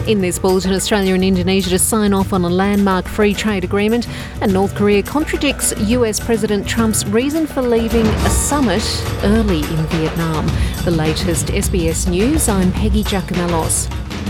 In this bulletin, Australia and Indonesia to sign off on a landmark free trade agreement, and North Korea contradicts US President Trump's reason for leaving a summit early in Vietnam. The latest SBS News, I'm Peggy Giacomellos.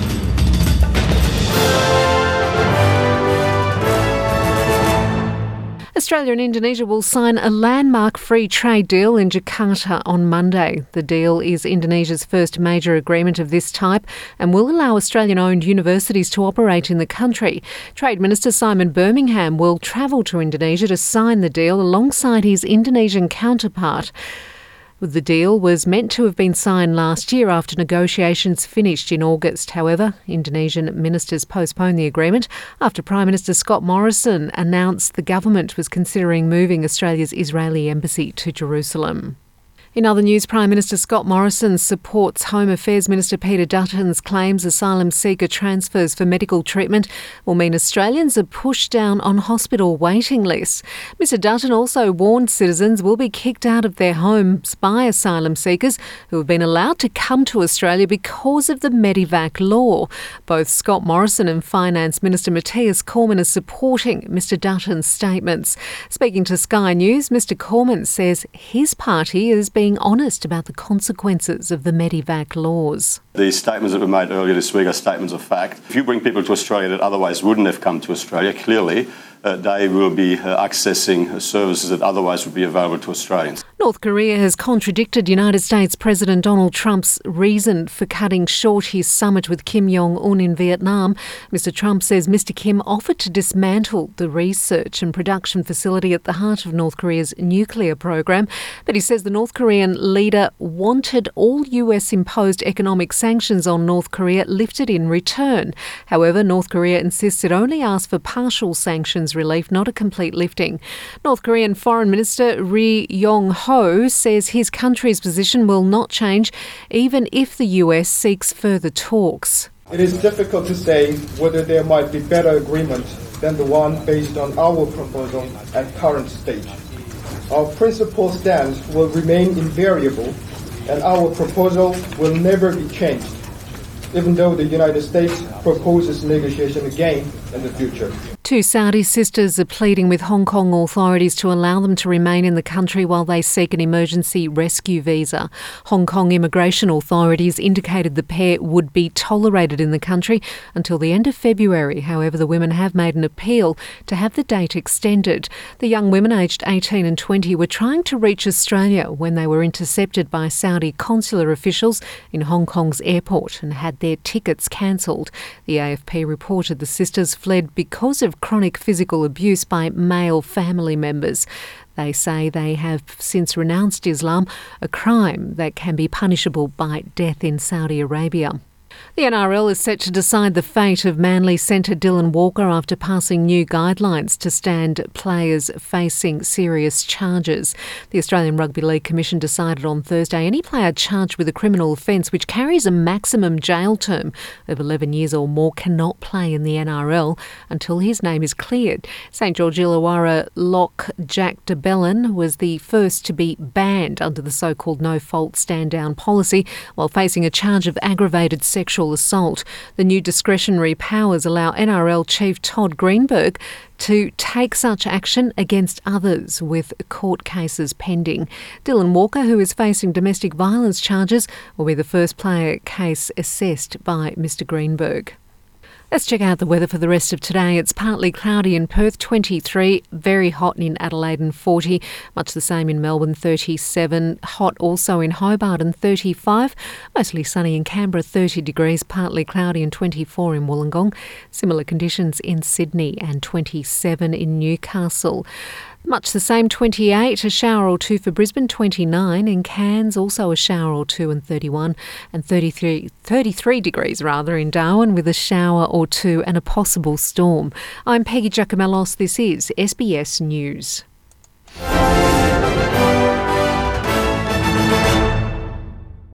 Australia and Indonesia will sign a landmark free trade deal in Jakarta on Monday. The deal is Indonesia's first major agreement of this type and will allow Australian-owned universities to operate in the country. Trade Minister Simon Birmingham will travel to Indonesia to sign the deal alongside his Indonesian counterpart. The deal was meant to have been signed last year after negotiations finished in August. However, Indonesian ministers postponed the agreement after Prime Minister Scott Morrison announced the government was considering moving Australia's Israeli embassy to Jerusalem. In other news, Prime Minister Scott Morrison supports Home Affairs Minister Peter Dutton's claims asylum seeker transfers for medical treatment will mean Australians are pushed down on hospital waiting lists. Mr Dutton also warned citizens will be kicked out of their homes by asylum seekers who have been allowed to come to Australia because of the Medivac law. Both Scott Morrison and Finance Minister Matthias Cormann are supporting Mr Dutton's statements. Speaking to Sky News, Mr Cormann says his party is being honest about the consequences of the Medivac laws. The statements that were made earlier this week are statements of fact. If you bring people to Australia that otherwise wouldn't have come to Australia, clearly they will be accessing services that otherwise would be available to Australians. North Korea has contradicted United States President Donald Trump's reason for cutting short his summit with Kim Jong-un in Vietnam. Mr Trump says Mr Kim offered to dismantle the research and production facility at the heart of North Korea's nuclear program, but he says the North Korean leader wanted all US-imposed economic sanctions on North Korea lifted in return. However, North Korea insists it only asked for partial sanctions relief, not a complete lifting. North Korean Foreign Minister Ri Yong-ho says his country's position will not change even if the US seeks further talks. It is difficult to say whether there might be better agreement than the one based on our proposal at current stage. Our principal stance will remain invariable and our proposal will never be changed, even though the United States proposes negotiation again in the future. Two Saudi sisters are pleading with Hong Kong authorities to allow them to remain in the country while they seek an emergency rescue visa. Hong Kong immigration authorities indicated the pair would be tolerated in the country until the end of February. However, the women have made an appeal to have the date extended. The young women, aged 18 and 20, were trying to reach Australia when they were intercepted by Saudi consular officials in Hong Kong's airport and had their tickets cancelled. The AFP reported the sisters fled because of chronic physical abuse by male family members. They say they have since renounced Islam, a crime that can be punishable by death in Saudi Arabia. The NRL is set to decide the fate of Manly centre Dylan Walker after passing new guidelines to stand players facing serious charges. The Australian Rugby League Commission decided on Thursday any player charged with a criminal offence which carries a maximum jail term of 11 years or more cannot play in the NRL until his name is cleared. St George Illawarra lock Jack de Belin was the first to be banned under the so-called no-fault stand-down policy while facing a charge of aggravated sexual assault. The new discretionary powers allow NRL Chief Todd Greenberg to take such action against others with court cases pending. Dylan Walker, who is facing domestic violence charges, will be the first player case assessed by Mr Greenberg. Let's check out the weather for the rest of today. It's partly cloudy in Perth, 23, very hot in Adelaide and 40, much the same in Melbourne, 37, hot also in Hobart and 35, mostly sunny in Canberra, 30 degrees, partly cloudy and 24 in Wollongong. Similar conditions in Sydney and 27 in Newcastle. Much the same, 28, a shower or two for Brisbane, 29. In Cairns, also a shower or two and 31. And 33 degrees in Darwin with a shower or two and a possible storm. I'm Peggy Giacomellos. This is SBS News.